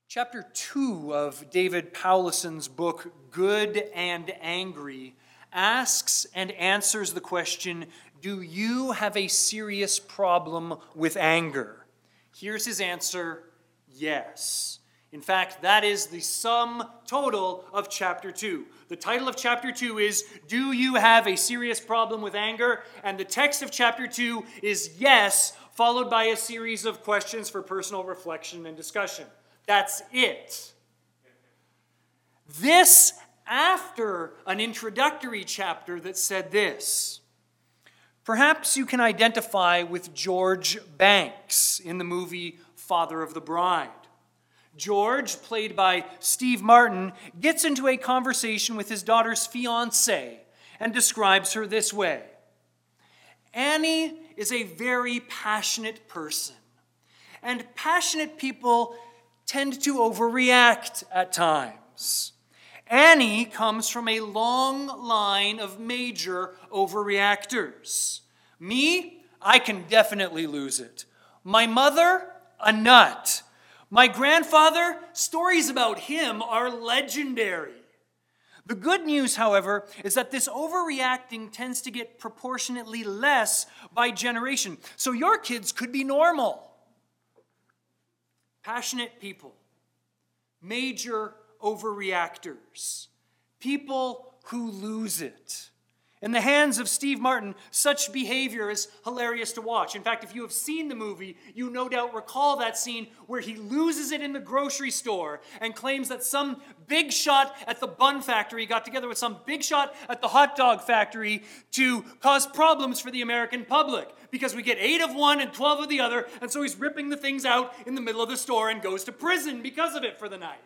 Chapter 2 of David Powlison's book, Good and Angry, asks and answers the question, do you have a serious problem with anger? Here's his answer, yes. In fact, that is the sum total of chapter 2. The title of chapter 2 is, Do You Have a Serious Problem with Anger? And the text of chapter 2 is yes, followed by a series of questions for personal reflection and discussion. That's it. This after an introductory chapter that said this. Perhaps you can identify with George Banks in the movie Father of the Bride. George, played by Steve Martin, gets into a conversation with his daughter's fiancé and describes her this way. Annie is a very passionate person, and passionate people tend to overreact at times. Annie comes from a long line of major overreactors. Me, I can definitely lose it. My mother, a nut. My grandfather, stories about him are legendary. The good news, however, is that this overreacting tends to get proportionately less by generation. So your kids could be normal. Passionate people, major overreactors, people who lose it. In the hands of Steve Martin, such behavior is hilarious to watch. In fact, if you have seen the movie, you no doubt recall that scene where he loses it in the grocery store and claims that some big shot at the bun factory got together with some big shot at the hot dog factory to cause problems for the American public because we get 8 of one and 12 of the other, and so he's ripping the things out in the middle of the store and goes to prison because of it for the night.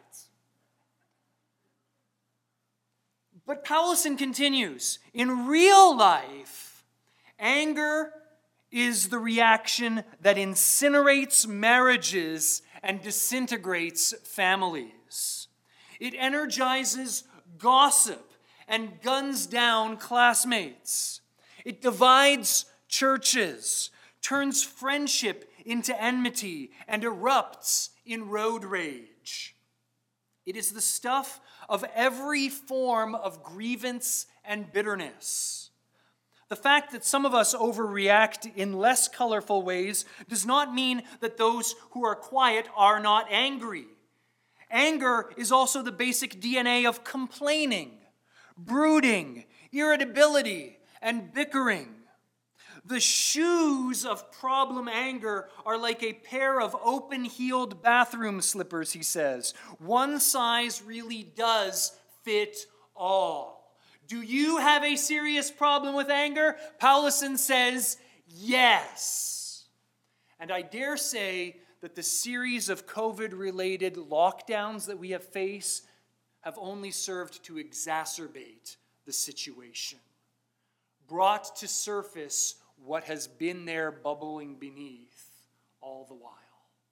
But Powlison continues, in real life, anger is the reaction that incinerates marriages and disintegrates families. It energizes gossip and guns down classmates. It divides churches, turns friendship into enmity, and erupts in road rage. It is the stuff of every form of grievance and bitterness. The fact that some of us overreact in less colorful ways does not mean that those who are quiet are not angry. Anger is also the basic DNA of complaining, brooding, irritability, and bickering. The shoes of problem anger are like a pair of open-heeled bathroom slippers, he says. One size really does fit all. Do you have a serious problem with anger? Powlison says, yes. And I dare say that the series of COVID-related lockdowns that we have faced have only served to exacerbate the situation, brought to surface what has been there bubbling beneath all the while.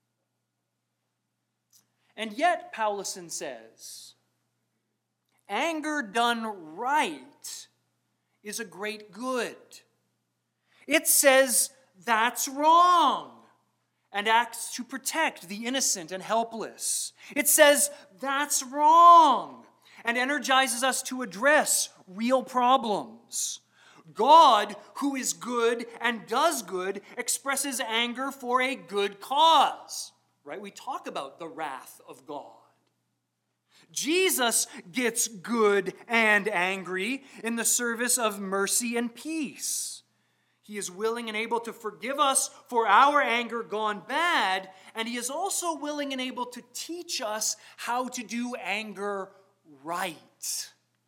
And yet, Powlison says, anger done right is a great good. It says that's wrong and acts to protect the innocent and helpless. It says that's wrong and energizes us to address real problems. God, who is good and does good, expresses anger for a good cause. Right? We talk about the wrath of God. Jesus gets good and angry in the service of mercy and peace. He is willing and able to forgive us for our anger gone bad, and he is also willing and able to teach us how to do anger right.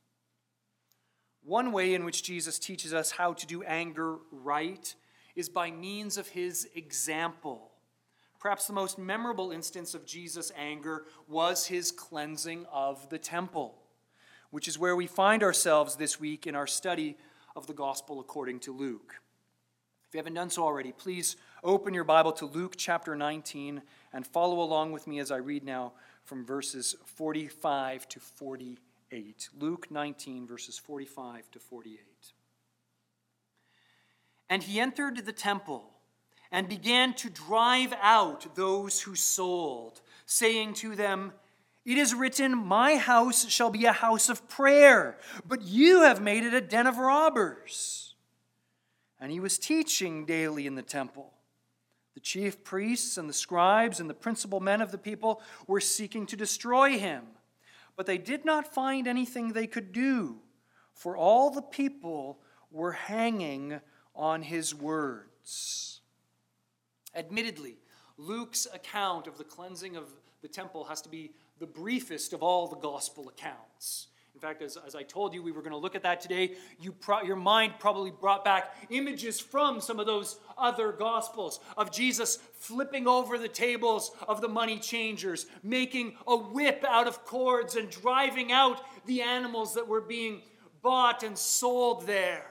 One way in which Jesus teaches us how to do anger right is by means of his example. Perhaps the most memorable instance of Jesus' anger was his cleansing of the temple, which is where we find ourselves this week in our study of the Gospel according to Luke. If you haven't done so already, please open your Bible to Luke chapter 19 and follow along with me as I read now from verses 45 to 48. Luke 19, verses 45 to 48. And he entered the temple and began to drive out those who sold, saying to them, "It is written, 'My house shall be a house of prayer,' but you have made it a den of robbers." And he was teaching daily in the temple. The chief priests and the scribes and the principal men of the people were seeking to destroy him, but they did not find anything they could do, for all the people were hanging on his words. Admittedly, Luke's account of the cleansing of the temple has to be the briefest of all the gospel accounts. In fact, as I told you, we were going to look at that today. Your mind probably brought back images from some of those other gospels of Jesus flipping over the tables of the money changers, making a whip out of cords and driving out the animals that were being bought and sold there.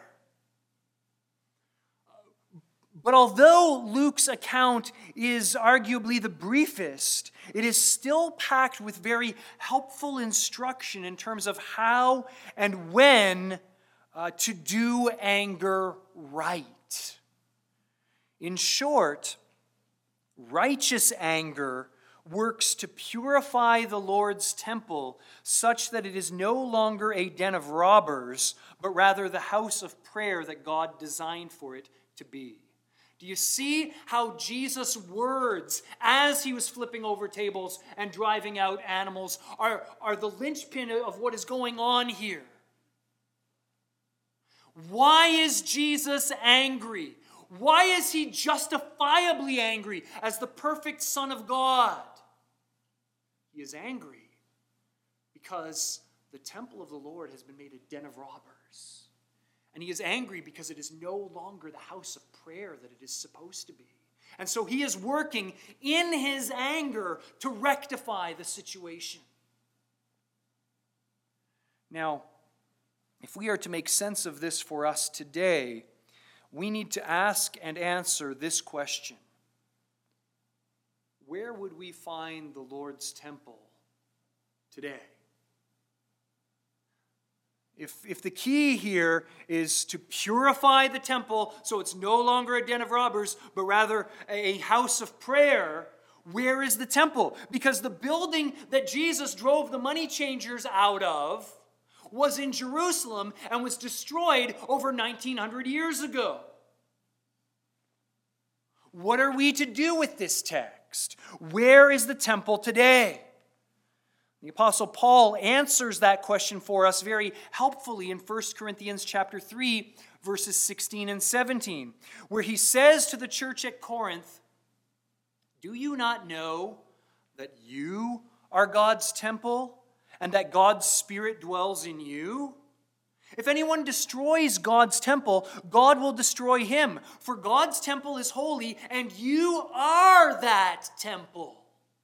But although Luke's account is arguably the briefest, it is still packed with very helpful instruction in terms of how and when to do anger right. In short, righteous anger works to purify the Lord's temple such that it is no longer a den of robbers, but rather the house of prayer that God designed for it to be. Do you see how Jesus' words, as he was flipping over tables and driving out animals, are the linchpin of what is going on here? Why is Jesus angry? Why is he justifiably angry as the perfect Son of God? He is angry because the temple of the Lord has been made a den of robbers. And he is angry because it is no longer the house of prayer that it is supposed to be. And so he is working in his anger to rectify the situation. Now, if we are to make sense of this for us today, we need to ask and answer this question. Where would we find the Lord's temple today? If the key here is to purify the temple so it's no longer a den of robbers, but rather a house of prayer, where is the temple? Because the building that Jesus drove the money changers out of was in Jerusalem and was destroyed over 1900 years ago. What are we to do with this text? Where is the temple today? The Apostle Paul answers that question for us very helpfully in 1 Corinthians chapter 3, verses 16 and 17, where he says to the church at Corinth, "Do you not know that you are God's temple and that God's Spirit dwells in you? If anyone destroys God's temple, God will destroy him, for God's temple is holy, and you are that temple."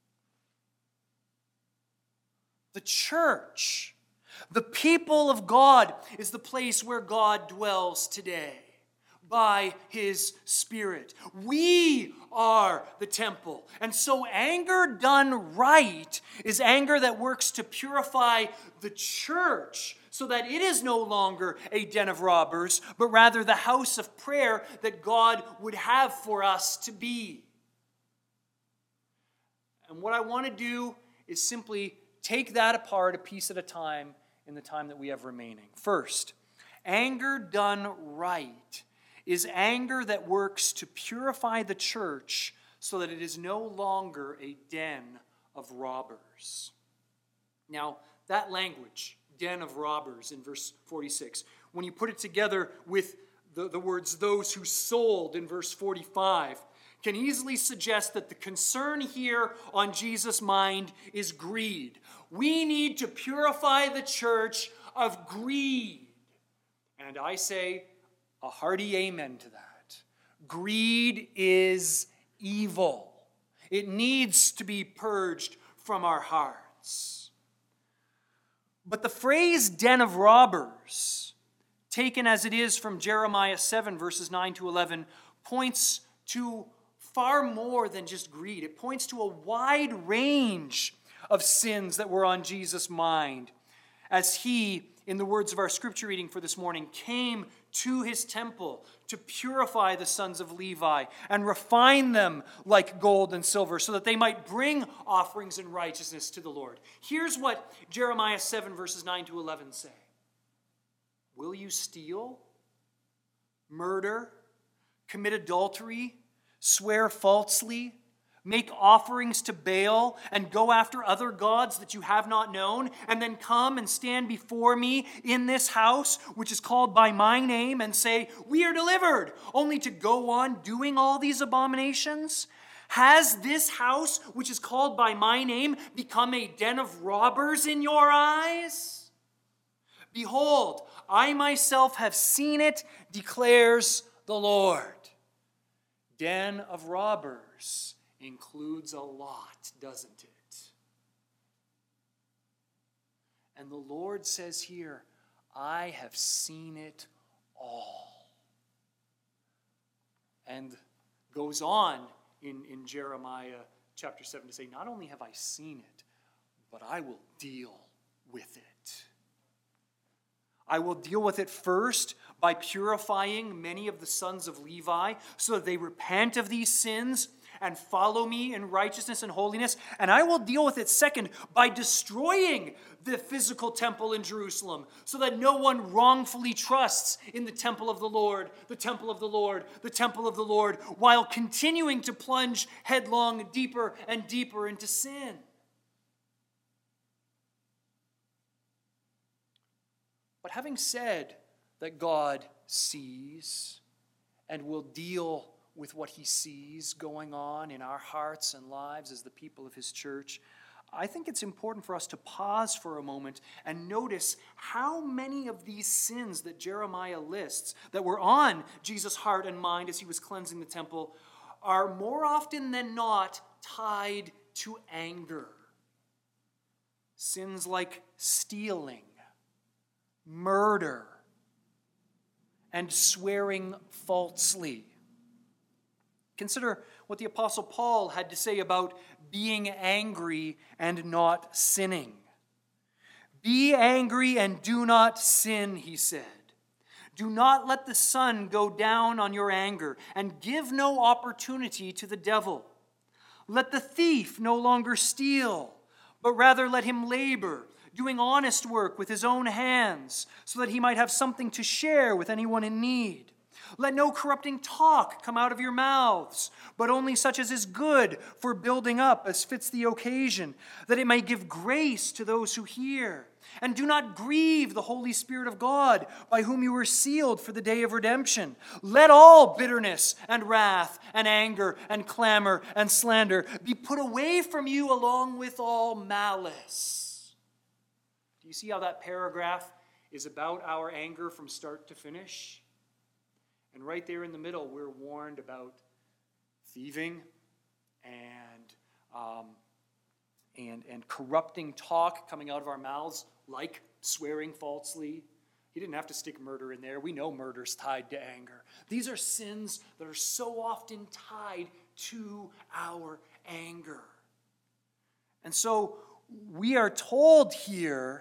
The church, the people of God, is the place where God dwells today by his Spirit. We are the temple. And so anger done right is anger that works to purify the church so that it is no longer a den of robbers, but rather the house of prayer that God would have for us to be. And what I want to do is simply take that apart a piece at a time in the time that we have remaining. First, anger done right is anger that works to purify the church so that it is no longer a den of robbers. Now, that language, den of robbers, in verse 46, when you put it together with the words those who sold in verse 45, can easily suggest that the concern here on Jesus' mind is greed. We need to purify the church of greed. And I say a hearty amen to that. Greed is evil. It needs to be purged from our hearts. But the phrase den of robbers, taken as it is from Jeremiah 7, verses 9 to 11, points to far more than just greed. It points to a wide range of sins that were on Jesus' mind as he, in the words of our scripture reading for this morning, came to his temple to purify the sons of Levi and refine them like gold and silver so that they might bring offerings in righteousness to the Lord. Here's what Jeremiah 7 verses 9 to 11 say. Will you steal, murder, commit adultery, swear falsely, make offerings to Baal, and go after other gods that you have not known, and then come and stand before me in this house, which is called by my name, and say, we are delivered, only to go on doing all these abominations? Has this house, which is called by my name, become a den of robbers in your eyes? Behold, I myself have seen it, declares the Lord. Den of robbers includes a lot, doesn't it? And the Lord says here, I have seen it all. And goes on in Jeremiah chapter 7 to say, not only have I seen it, but I will deal with it. I will deal with it first by purifying many of the sons of Levi so that they repent of these sins and follow me in righteousness and holiness. And I will deal with it second by destroying the physical temple in Jerusalem so that no one wrongfully trusts in the temple of the Lord, the temple of the Lord, the temple of the Lord, while continuing to plunge headlong deeper and deeper into sin. But having said that God sees and will deal with what he sees going on in our hearts and lives as the people of his church, I think it's important for us to pause for a moment and notice how many of these sins that Jeremiah lists that were on Jesus' heart and mind as he was cleansing the temple are more often than not tied to anger. Sins like stealing, murder, and swearing falsely. Consider what the Apostle Paul had to say about being angry and not sinning. Be angry and do not sin, he said. Do not let the sun go down on your anger, and give no opportunity to the devil. Let the thief no longer steal, but rather let him labor, doing honest work with his own hands, so that he might have something to share with anyone in need. Let no corrupting talk come out of your mouths, but only such as is good for building up as fits the occasion, that it may give grace to those who hear. And do not grieve the Holy Spirit of God, by whom you were sealed for the day of redemption. Let all bitterness and wrath and anger and clamor and slander be put away from you along with all malice. Do you see how that paragraph is about our anger from start to finish? And right there in the middle, we're warned about thieving and corrupting talk coming out of our mouths, like swearing falsely. He didn't have to stick murder in there. We know murder's tied to anger. These are sins that are so often tied to our anger. And so we are told here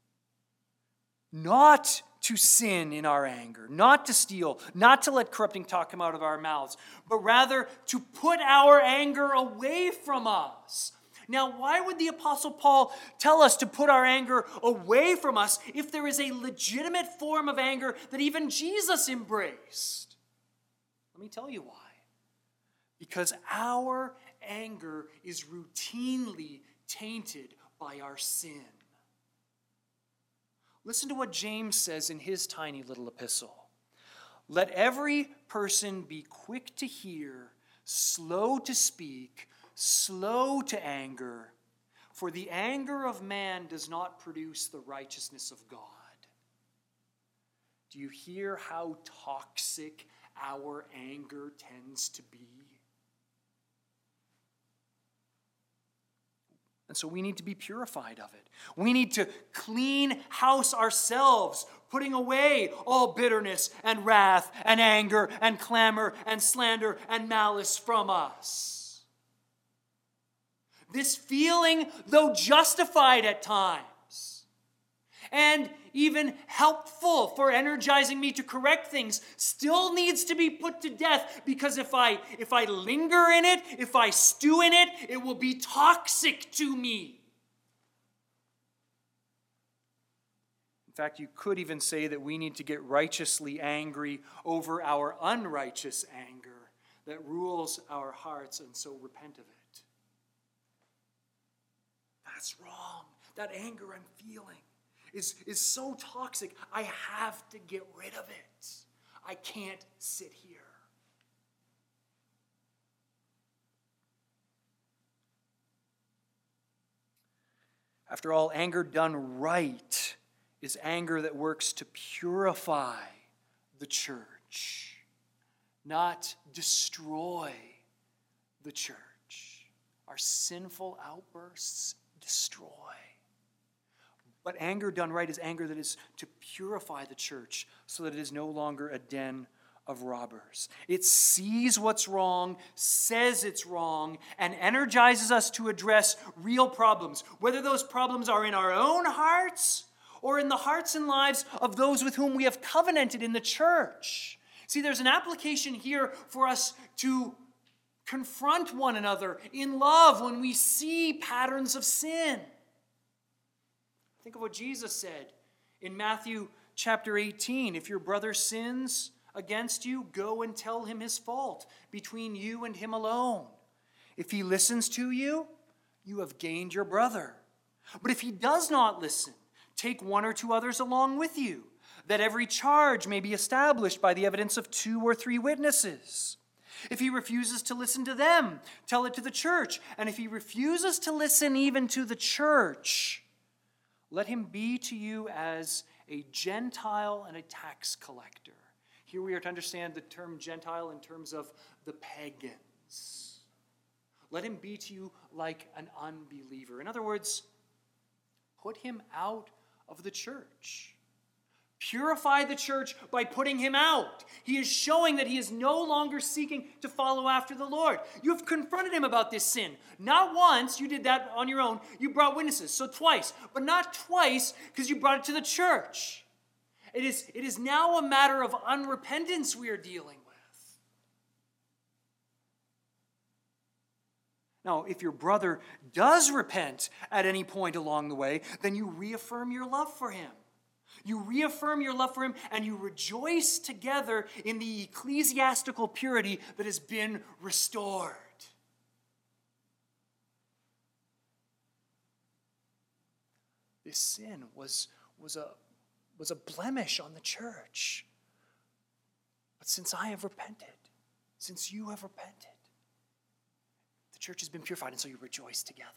not to sin in our anger, not to steal, not to let corrupting talk come out of our mouths, but rather to put our anger away from us. Now, why would the Apostle Paul tell us to put our anger away from us if there is a legitimate form of anger that even Jesus embraced? Let me tell you why. Because our anger is routinely tainted by our sin. Listen to what James says in his tiny little epistle. Let every person be quick to hear, slow to speak, slow to anger, for the anger of man does not produce the righteousness of God. Do you hear how toxic our anger tends to be? And so we need to be purified of it. We need to clean house ourselves, putting away all bitterness and wrath and anger and clamor and slander and malice from us. This feeling, though justified at times, and even helpful for energizing me to correct things still needs to be put to death, because if I linger in it, if I stew in it, it will be toxic to me. In fact, you could even say that we need to get righteously angry over our unrighteous anger that rules our hearts, and so repent of it. That's wrong. That anger I'm feeling is so toxic. I have to get rid of it. I can't sit here. After all, anger done right is anger that works to purify the church, not destroy the church. Our sinful outbursts destroy. But anger done right is anger that is to purify the church so that it is no longer a den of robbers. It sees what's wrong, says it's wrong, and energizes us to address real problems, whether those problems are in our own hearts or in the hearts and lives of those with whom we have covenanted in the church. See, there's an application here for us to confront one another in love when we see patterns of sin. Think of what Jesus said in Matthew chapter 18. If your brother sins against you, go and tell him his fault between you and him alone. If he listens to you, you have gained your brother. But if he does not listen, take one or two others along with you, that every charge may be established by the evidence of 2 or 3 witnesses. If he refuses to listen to them, tell it to the church. And if he refuses to listen even to the church, let him be to you as a Gentile and a tax collector. Here we are to understand the term Gentile in terms of the pagans. Let him be to you like an unbeliever. In other words, put him out of the church. Purify the church by putting him out. He is showing that he is no longer seeking to follow after the Lord. You have confronted him about this sin. Not once, you did that on your own. You brought witnesses, so twice. But not twice because you brought it to the church. It is now a matter of unrepentance we are dealing with. Now, if your brother does repent at any point along the way, then you reaffirm your love for him. You reaffirm your love for him, and you rejoice together in the ecclesiastical purity that has been restored. This sin was a blemish on the church. But since I have repented, since you have repented, the church has been purified, and so you rejoice together.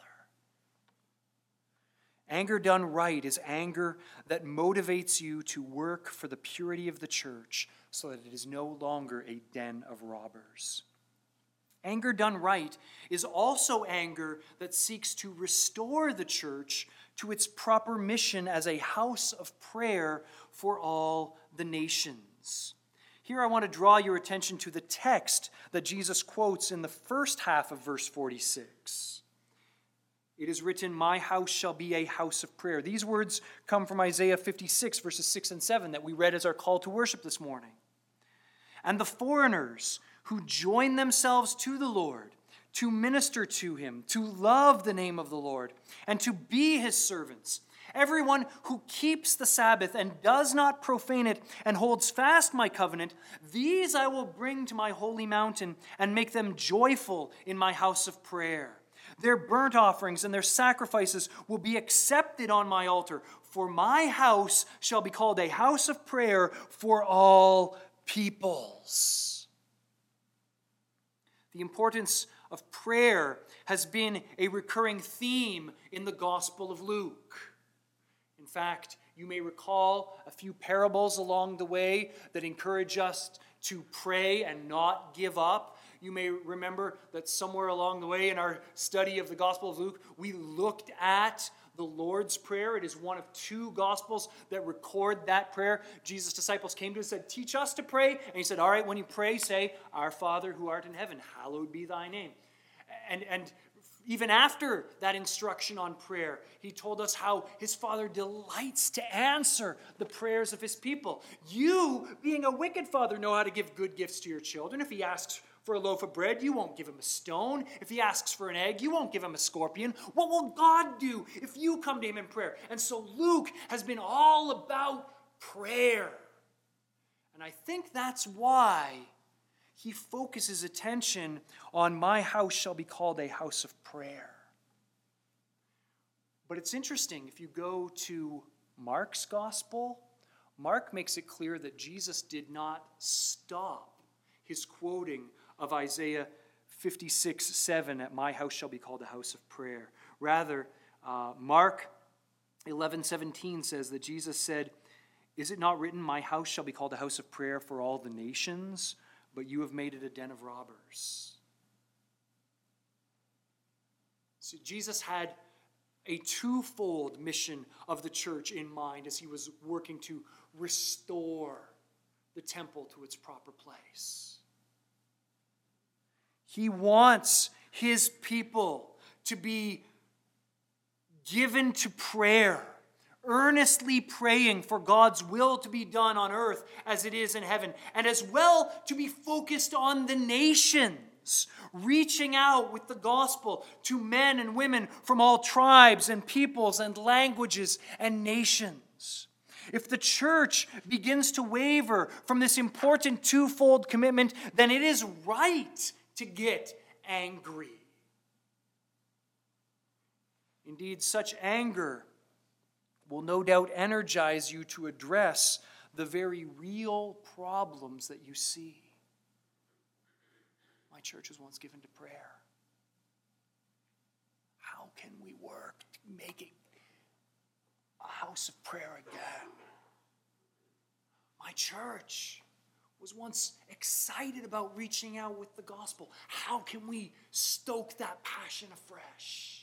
Anger done right is anger that motivates you to work for the purity of the church so that it is no longer a den of robbers. Anger done right is also anger that seeks to restore the church to its proper mission as a house of prayer for all the nations. Here I want to draw your attention to the text that Jesus quotes in the first half of verse 46. It is written, "My house shall be a house of prayer." These words come from Isaiah 56, verses 6 and 7 that we read as our call to worship this morning. "And the foreigners who join themselves to the Lord, to minister to him, to love the name of the Lord, and to be his servants. Everyone who keeps the Sabbath and does not profane it and holds fast my covenant, these I will bring to my holy mountain and make them joyful in my house of prayer. Their burnt offerings and their sacrifices will be accepted on my altar, for my house shall be called a house of prayer for all peoples." The importance of prayer has been a recurring theme in the Gospel of Luke. In fact, you may recall a few parables along the way that encourage us to pray and not give up. You may remember that somewhere along the way in our study of the Gospel of Luke, we looked at the Lord's Prayer. It is one of 2 Gospels that record that prayer. Jesus' disciples came to him and said, "Teach us to pray." And he said, "All right, when you pray, say, 'Our Father who art in heaven, hallowed be thy name.'" And Even after that instruction on prayer, he told us how his Father delights to answer the prayers of his people. You, being a wicked father, know how to give good gifts to your children. If he asks for a loaf of bread, you won't give him a stone. If he asks for an egg, you won't give him a scorpion. What will God do if you come to him in prayer? And so Luke has been all about prayer. And I think that's why he focuses attention on my house shall be called a house of prayer. But it's interesting, if you go to Mark's gospel, Mark makes it clear that Jesus did not stop his quoting of Isaiah 56:7, at my house shall be called a house of prayer. Rather, Mark 11:17 says that Jesus said, is it not written, my house shall be called a house of prayer for all the nations, but you have made it a den of robbers? So Jesus had a twofold mission of the church in mind as he was working to restore the temple to its proper place. He wants his people to be given to prayer, earnestly praying for God's will to be done on earth as it is in heaven, and as well to be focused on the nations, reaching out with the gospel to men and women from all tribes and peoples and languages and nations. If the church begins to waver from this important twofold commitment, then it is right to get angry. Indeed, such anger will no doubt energize you to address the very real problems that you see. My church was once given to prayer. How can we work to make it a house of prayer again? My church was once excited about reaching out with the gospel. How can we stoke that passion afresh?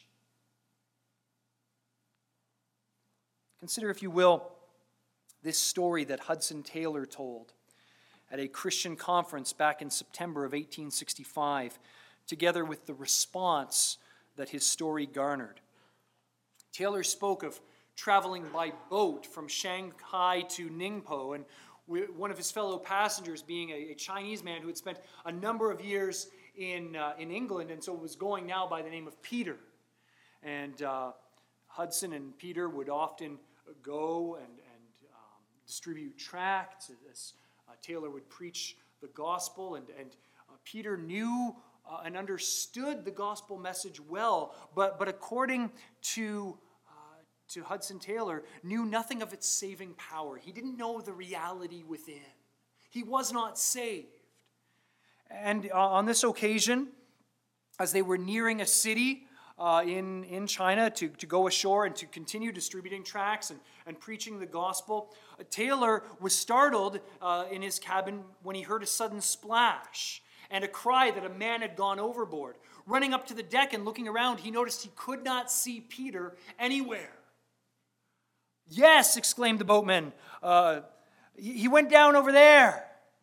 Consider, if you will, this story that Hudson Taylor told at a Christian conference back in September of 1865, together with the response that his story garnered. Taylor spoke of traveling by boat from Shanghai to Ningpo, and one of his fellow passengers being a Chinese man who had spent a number of years in England, and so was going now by the name of Peter. And Hudson and Peter would often go and distribute tracts as Taylor would preach the gospel, and Peter knew and understood the gospel message well, but according to Hudson Taylor, knew nothing of its saving power. He didn't know the reality within. He was not saved. And on this occasion, as they were nearing a city in China to go ashore and to continue distributing tracts and preaching the gospel, Taylor was startled in his cabin when he heard a sudden splash and a cry that a man had gone overboard. Running up to the deck and looking around, he noticed he could not see Peter anywhere. "Yes," exclaimed the boatman, "he went down over there."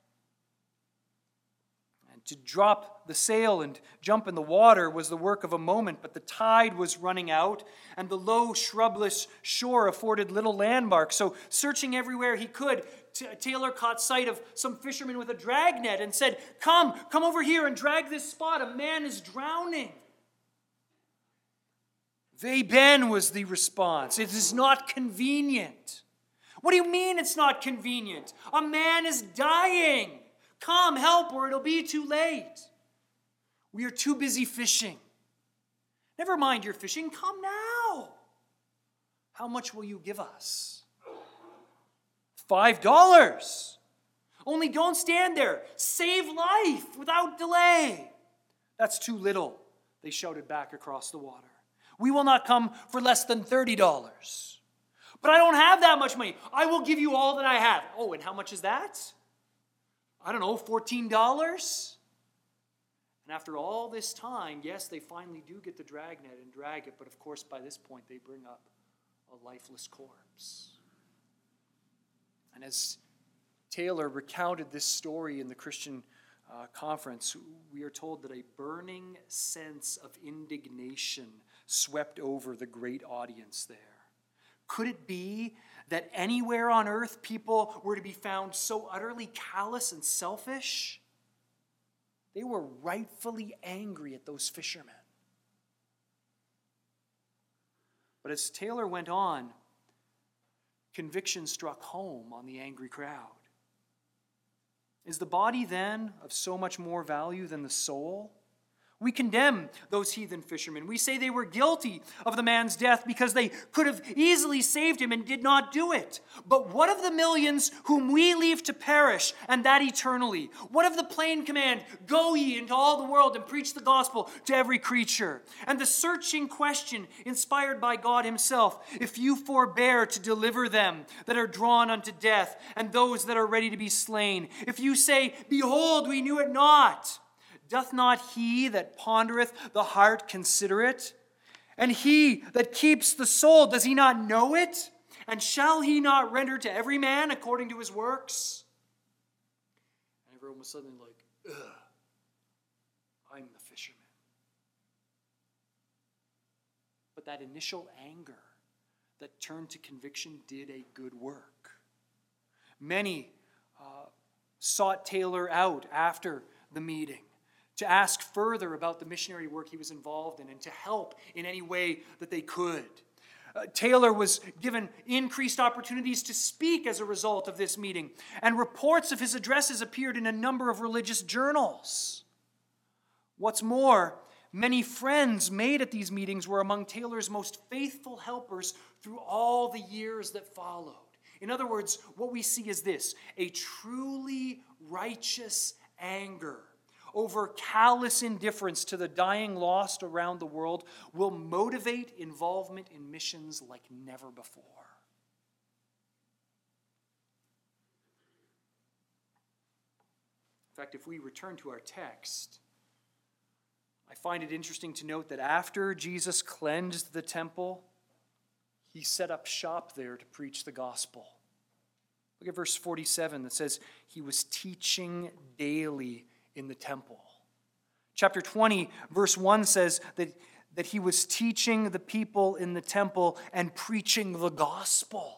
To drop the sail and jump in the water was the work of a moment, but the tide was running out, and the low, shrubless shore afforded little landmark. So, searching everywhere he could, Taylor caught sight of some fishermen with a dragnet and said, Come over here and drag this spot. A man is drowning." "Vey ben," was the response. "It is not convenient." "What do you mean it's not convenient? A man is dying. Come, help, or it'll be too late." "We are too busy fishing." "Never mind your fishing. Come now." "How much will you give us?" $5. "Only don't stand there. Save life without delay." "That's too little," they shouted back across the water. "We will not come for less than $30. "But I don't have that much money. I will give you all that I have." "Oh, and how much is that?" "I don't know, $14. And after all this time, yes, they finally do get the dragnet and drag it, but of course by this point they bring up a lifeless corpse. And as Taylor recounted this story in the Christian conference, we are told that a burning sense of indignation swept over the great audience there. Could it be that anywhere on earth people were to be found so utterly callous and selfish? They were rightfully angry at those fishermen. But as Taylor went on, conviction struck home on the angry crowd. Is the body then of so much more value than the soul? We condemn those heathen fishermen. We say they were guilty of the man's death because they could have easily saved him and did not do it. But what of the millions whom we leave to perish, and that eternally? What of the plain command, go ye into all the world and preach the gospel to every creature? And the searching question inspired by God himself, if you forbear to deliver them that are drawn unto death and those that are ready to be slain, if you say, behold, we knew it not, doth not he that pondereth the heart consider it? And he that keeps the soul, does he not know it? And shall he not render to every man according to his works? And everyone was suddenly like, ugh, I'm the fisherman. But that initial anger that turned to conviction did a good work. Many sought Taylor out after the meeting to ask further about the missionary work he was involved in and to help in any way that they could. Taylor was given increased opportunities to speak as a result of this meeting, and reports of his addresses appeared in a number of religious journals. What's more, many friends made at these meetings were among Taylor's most faithful helpers through all the years that followed. In other words, what we see is this: a truly righteous anger over callous indifference to the dying lost around the world will motivate involvement in missions like never before. In fact, if we return to our text, I find it interesting to note that after Jesus cleansed the temple, he set up shop there to preach the gospel. Look at verse 47 that says, he was teaching daily in the temple. Chapter 20, verse 1 says that he was teaching the people in the temple and preaching the gospel.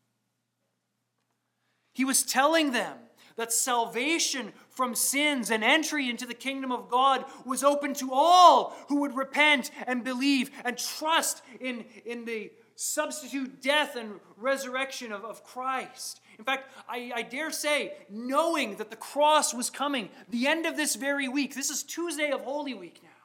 He was telling them that salvation from sins and entry into the kingdom of God was open to all who would repent and believe and trust in the substitute death and resurrection of Christ. In fact, I dare say, knowing that the cross was coming, the end of this very week, this is Tuesday of Holy Week now.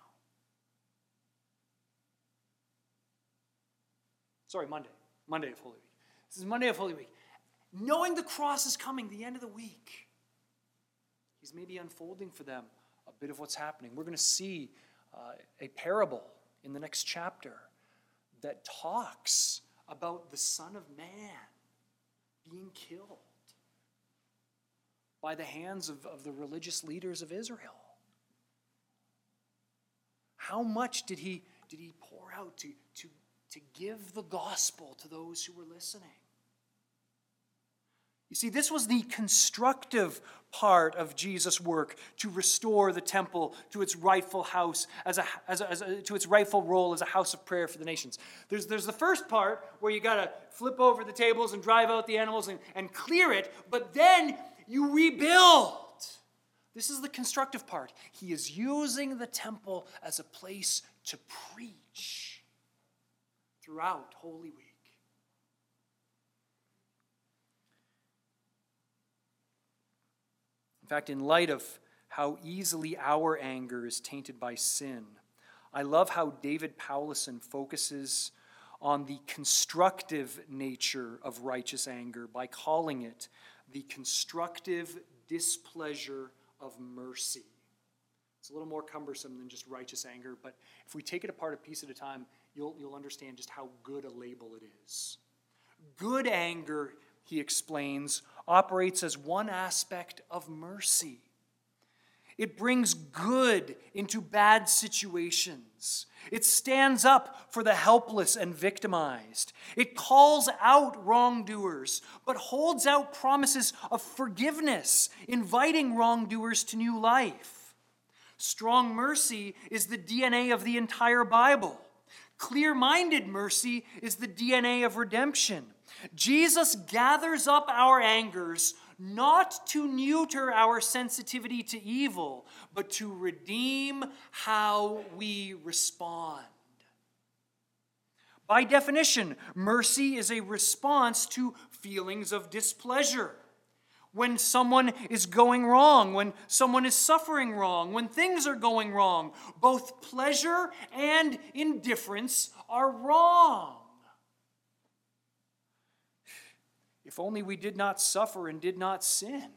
Sorry, Monday of Holy Week. This is Monday of Holy Week. Knowing the cross is coming, the end of the week, he's maybe unfolding for them a bit of what's happening. We're going to see a parable in the next chapter that talks about the Son of Man being killed by the hands of the religious leaders of Israel. How much did he pour out to give the gospel to those who were listening? You see, this was the constructive part of Jesus' work to restore the temple to its rightful house, to its rightful role as a house of prayer for the nations. There's the first part where you got to flip over the tables and drive out the animals and clear it, but then you rebuild. This is the constructive part. He is using the temple as a place to preach throughout Holy Week. In fact, in light of how easily our anger is tainted by sin, I love how David Powlison focuses on the constructive nature of righteous anger by calling it the constructive displeasure of mercy. It's a little more cumbersome than just righteous anger, but if we take it apart a piece at a time, you'll understand just how good a label it is. Good anger, he explains, operates as one aspect of mercy. It brings good into bad situations. It stands up for the helpless and victimized. It calls out wrongdoers, but holds out promises of forgiveness, inviting wrongdoers to new life. Strong mercy is the DNA of the entire Bible. Clear-minded mercy is the DNA of redemption. Jesus gathers up our angers not to neuter our sensitivity to evil, but to redeem how we respond. By definition, mercy is a response to feelings of displeasure. When someone is going wrong, when someone is suffering wrong, when things are going wrong, both pleasure and indifference are wrong. If only we did not suffer and did not sin,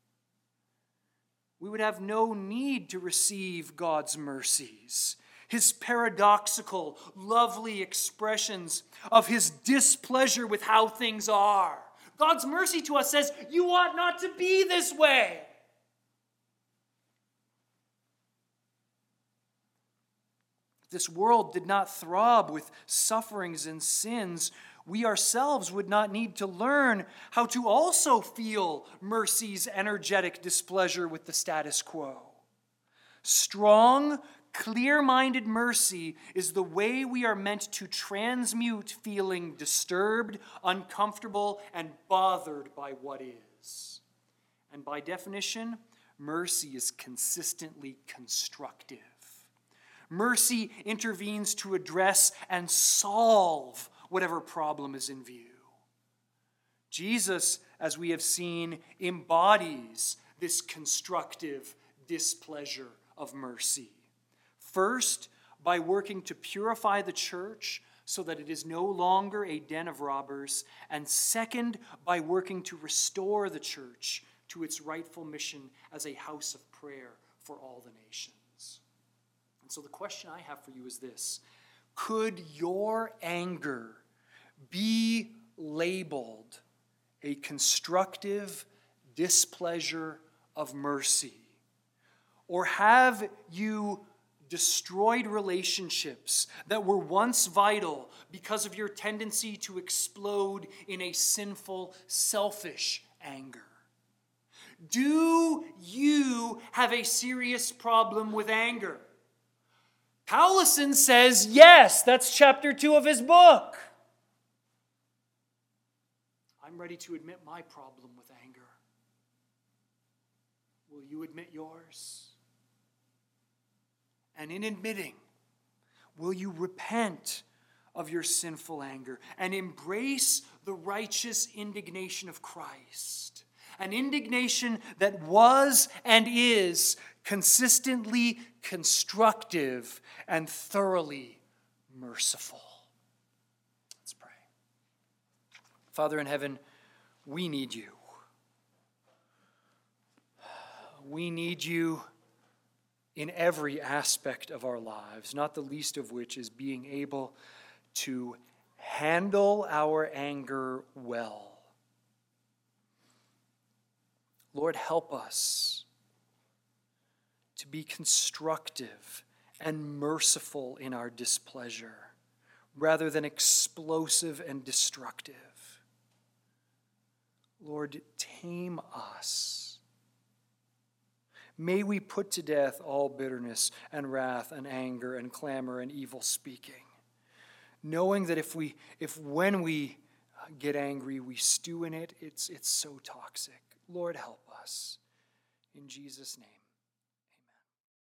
we would have no need to receive God's mercies, his paradoxical, lovely expressions of his displeasure with how things are. God's mercy to us says, you ought not to be this way. If this world did not throb with sufferings and sins, we ourselves would not need to learn how to also feel mercy's energetic displeasure with the status quo. Strong, clear-minded mercy is the way we are meant to transmute feeling disturbed, uncomfortable, and bothered by what is. And by definition, mercy is consistently constructive. Mercy intervenes to address and solve whatever problem is in view. Jesus, as we have seen, embodies this constructive displeasure of mercy. First, by working to purify the church so that it is no longer a den of robbers. And second, by working to restore the church to its rightful mission as a house of prayer for all the nations. And so the question I have for you is this: could your anger be labeled a constructive displeasure of mercy? Or have you destroyed relationships that were once vital because of your tendency to explode in a sinful, selfish anger? Do you have a serious problem with anger? Powlison says yes. That's chapter 2 of his book. I'm ready to admit my problem with anger. Will you admit yours? And in admitting, will you repent of your sinful anger and embrace the righteous indignation of Christ? An indignation that was and is consistently constructive and thoroughly merciful. Let's pray. Father in heaven, we need you. We need you in every aspect of our lives, not the least of which is being able to handle our anger well. Lord, help us to be constructive and merciful in our displeasure, rather than explosive and destructive. Lord, tame us. May we put to death all bitterness and wrath and anger and clamor and evil speaking, knowing that when we get angry, we stew in it, it's so toxic. Lord, help us. In Jesus' name.